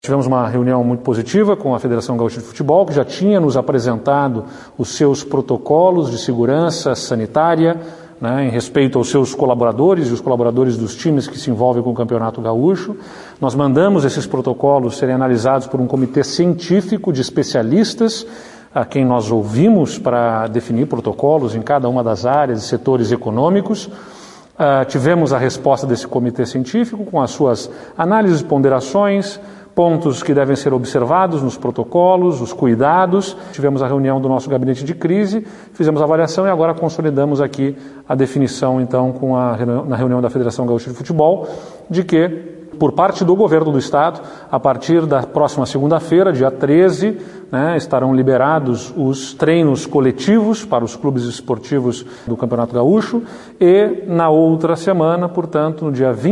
Tivemos uma reunião muito positiva com a Federação Gaúcha de Futebol, que já tinha nos apresentado os seus protocolos de segurança sanitária, em respeito aos seus colaboradores e os colaboradores dos times que se envolvem com o Campeonato Gaúcho. Nós mandamos esses protocolos serem analisados por um comitê científico de especialistas, a quem nós ouvimos para definir protocolos em cada uma das áreas e setores econômicos. Tivemos a resposta desse comitê científico com as suas análises e ponderações, pontos que devem ser observados nos protocolos, os cuidados. Tivemos a reunião do nosso gabinete de crise, fizemos a avaliação e agora consolidamos aqui a definição, então, na reunião da Federação Gaúcha de Futebol, de que, por parte do governo do Estado, a partir da próxima segunda-feira, dia 13, estarão liberados os treinos coletivos para os clubes esportivos do Campeonato Gaúcho e, na outra semana, portanto, no dia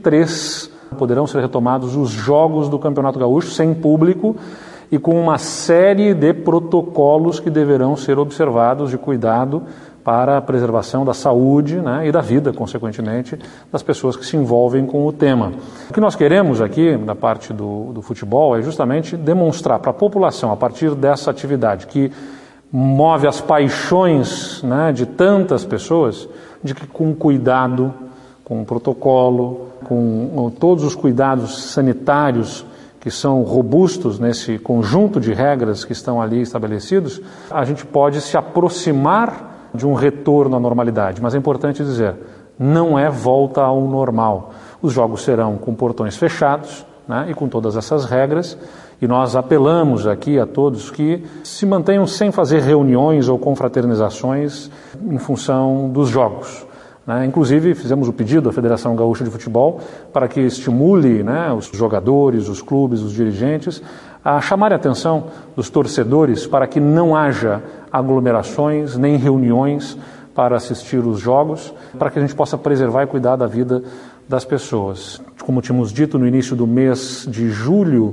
23, poderão ser retomados os jogos do Campeonato Gaúcho sem público e com uma série de protocolos que deverão ser observados de cuidado para a preservação da saúde e da vida, consequentemente, das pessoas que se envolvem com o tema. O que nós queremos aqui, da parte do futebol, é justamente demonstrar para a população, a partir dessa atividade que move as paixões de tantas pessoas, de que com cuidado, com protocolo, com todos os cuidados sanitários que são robustos nesse conjunto de regras que estão ali estabelecidos, a gente pode se aproximar de um retorno à normalidade. Mas é importante dizer, não é volta ao normal. Os jogos serão com portões fechados e com todas essas regras, e nós apelamos aqui a todos que se mantenham sem fazer reuniões ou confraternizações em função dos jogos. Inclusive, fizemos o pedido à Federação Gaúcha de Futebol para que estimule os jogadores, os clubes, os dirigentes a chamarem a atenção dos torcedores para que não haja aglomerações nem reuniões para assistir os jogos, para que a gente possa preservar e cuidar da vida das pessoas. Como tínhamos dito no início do mês de julho,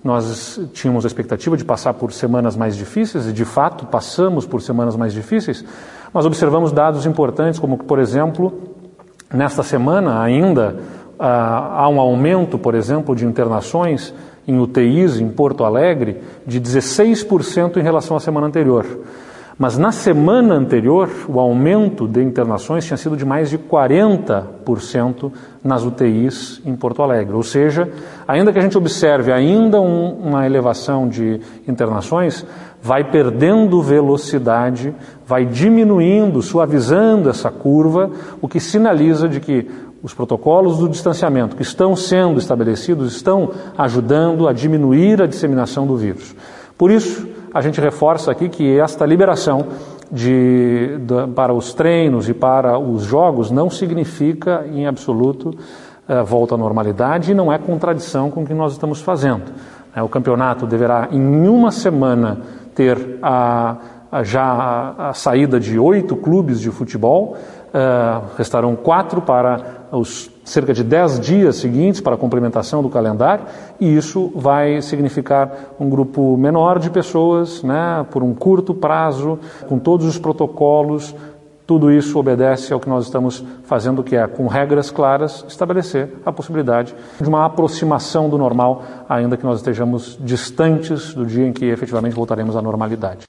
nós tínhamos a expectativa de passar por semanas mais difíceis e, de fato, passamos por semanas mais difíceis, mas observamos dados importantes, como, por exemplo, nesta semana ainda há um aumento, por exemplo, de internações em UTIs em Porto Alegre de 16% em relação à semana anterior. Mas na semana anterior, o aumento de internações tinha sido de mais de 40% nas UTIs em Porto Alegre. Ou seja, ainda que a gente observe ainda uma elevação de internações, vai perdendo velocidade, vai diminuindo, suavizando essa curva, o que sinaliza de que os protocolos do distanciamento que estão sendo estabelecidos estão ajudando a diminuir a disseminação do vírus. Por isso, a gente reforça aqui que esta liberação para os treinos e para os jogos não significa, em absoluto, volta à normalidade e não é contradição com o que nós estamos fazendo. O campeonato deverá, em uma semana, ter já a saída de 8 clubes de futebol, restarão 4 para os cerca de 10 dias seguintes para a complementação do calendário, e isso vai significar um grupo menor de pessoas, por um curto prazo, com todos os protocolos. Tudo isso obedece ao que nós estamos fazendo, que é, com regras claras, estabelecer a possibilidade de uma aproximação do normal, ainda que nós estejamos distantes do dia em que efetivamente voltaremos à normalidade.